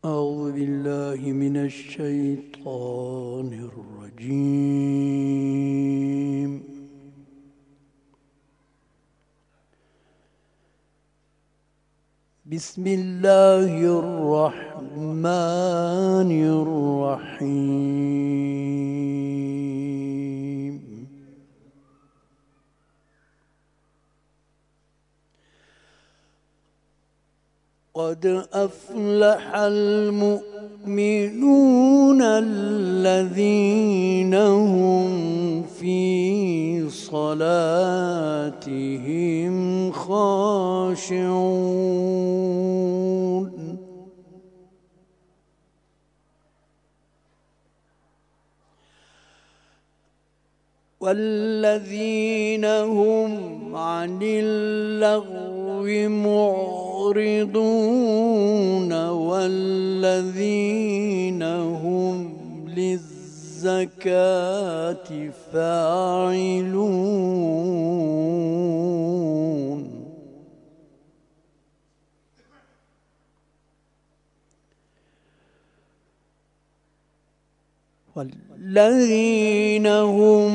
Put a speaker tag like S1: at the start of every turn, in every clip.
S1: أعوذ بالله من الشيطان الرجيم. بسم الله الرحمن الرحيم. قد أفلح المؤمنون الذين هم في صلاتهم خاشعون والذين هم عن اللغو معرضون والذين هم للزكاة فاعلون والذين هم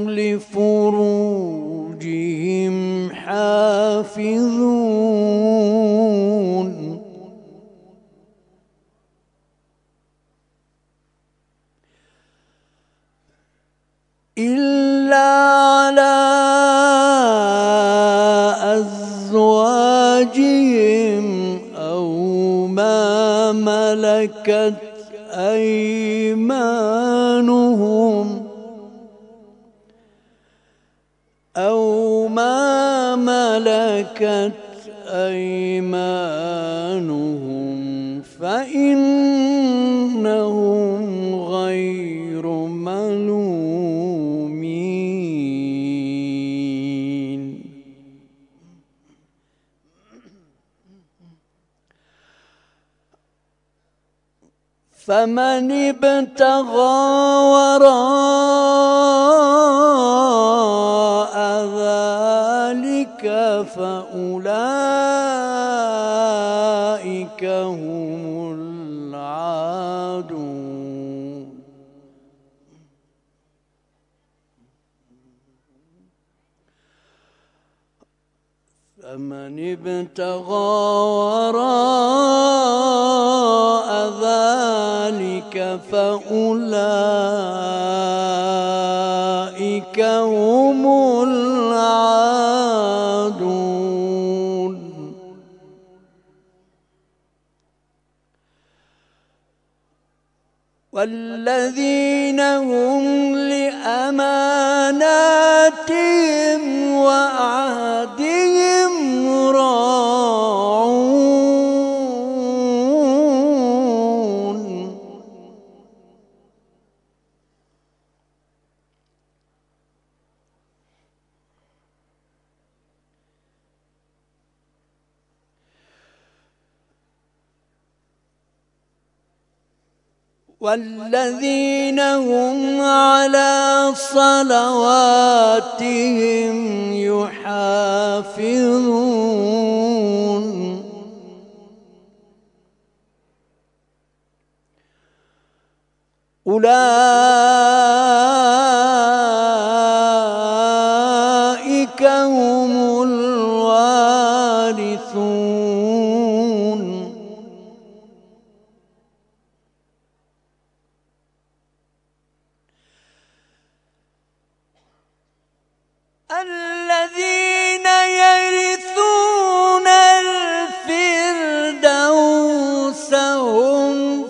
S1: لفروجهم حافظون إلا على أزواجهم أو ما ملكت أيمانهم فإنهم غير ملومين. فمن ابتغى وراء ذلك فأولئك هم العادون. فمن ابتغى وراء ذلك فأولئك هم العادون. والذين هم لأماناتهم وعهدهم راعون. والذين هم على صلواتهم يحافظون. أولئك هم الوارثون. الذين يرثون الفردوس هم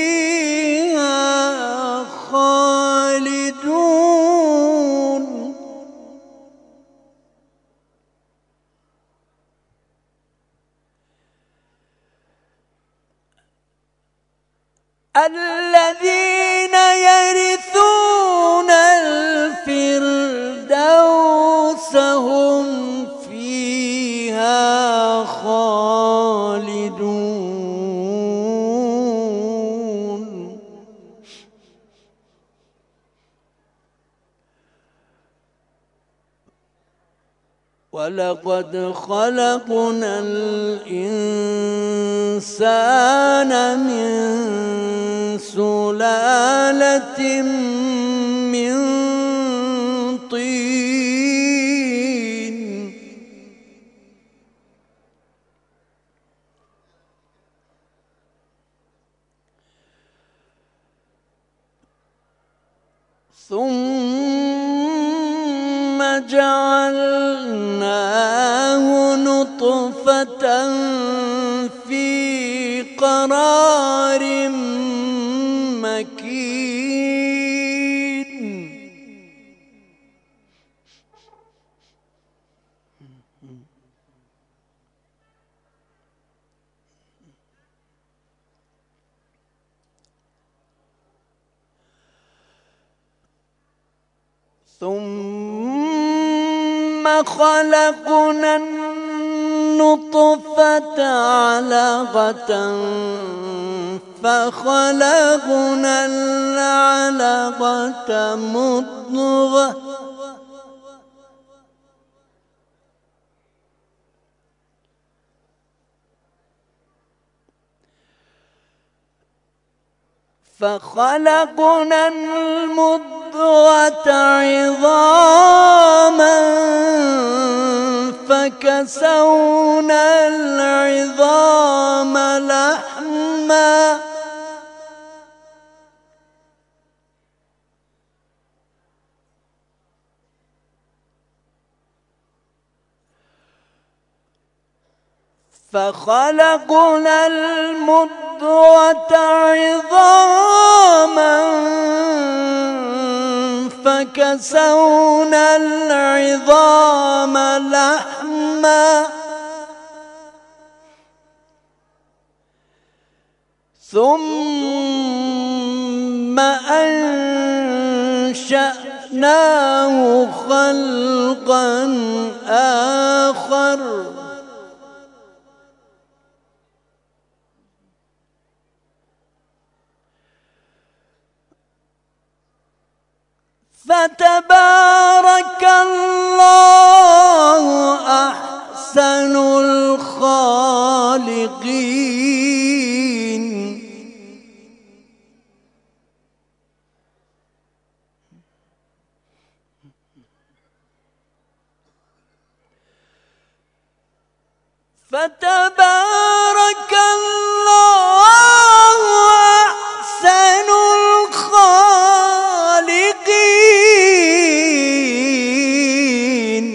S1: فيها خالدون. الذين يرثون الفردوس هم فيها خالدون. ولقد خلقنا الإنسان من سلالة من طين ثم جعلناه نطفة في قرار مكين ثم خلقنا النطفة علقة فخلقنا العلقة مضغة فخلقنا المضغة عظاما فكسونا العظام لحما فخلقنا المضغة عظاما فكسونا العظام لحما ثم أنشأناه خلقا آخر فتبارك الله أحسن الخالقين فتبارك الله أحسن الخالقين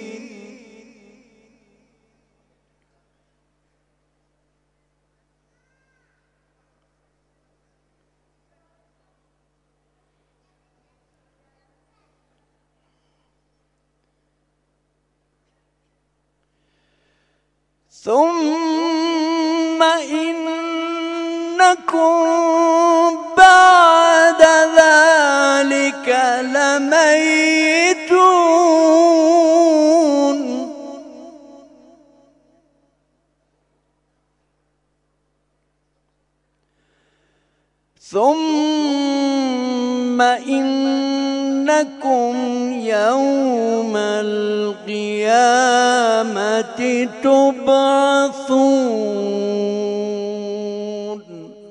S1: ثم إنكم بعد ذلك لميتون ثم إنكم يوم القيامة تبعثون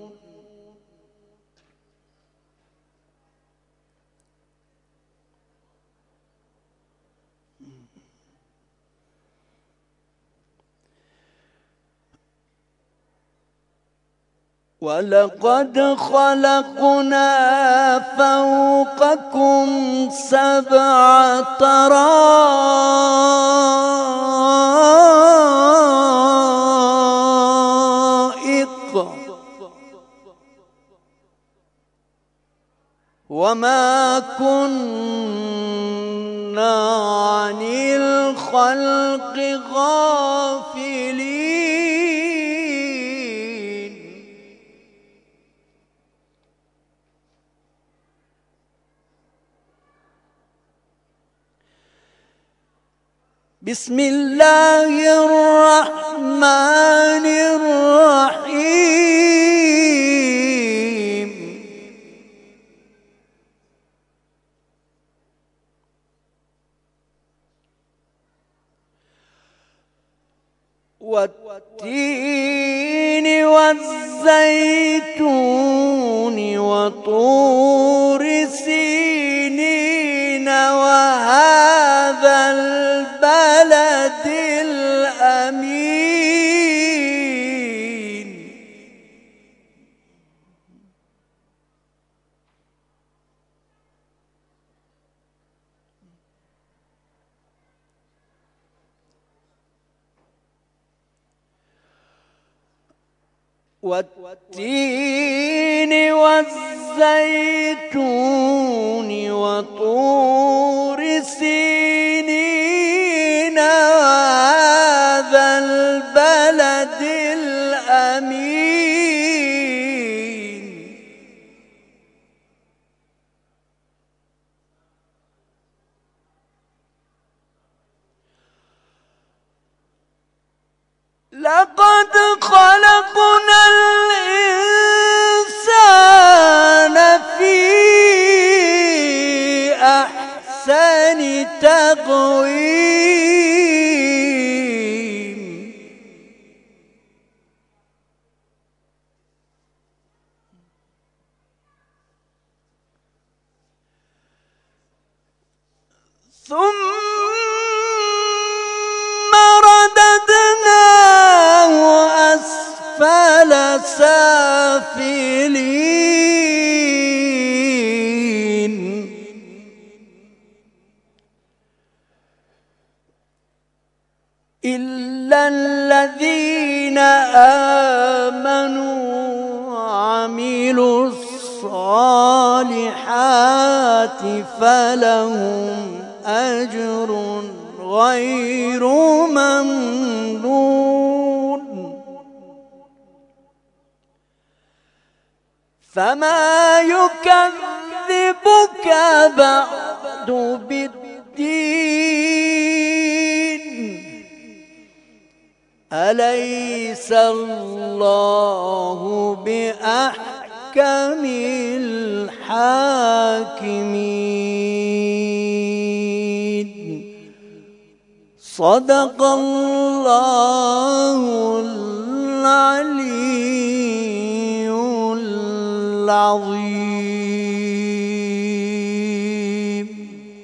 S1: ولقد خلقنا فوقكم سبع طرائق وما كنا عن الخلق غافلين بسم الله الرحمن الرحيم والتين والزيتون وطور سينين وهذا البلد الأمين والتين والزيتون وطور سينين وهذا البلد الأمين لقد خلقنا الإنسان في أحسن تقويم ثم رددناه أسفل سافلين إلا الذين آمنوا وعملوا الصالحات فلهم أجر غير ممنون فما يكذبك بعد بالدين أليس الله بأحكم الحاكمين صدق الله العلي العظيم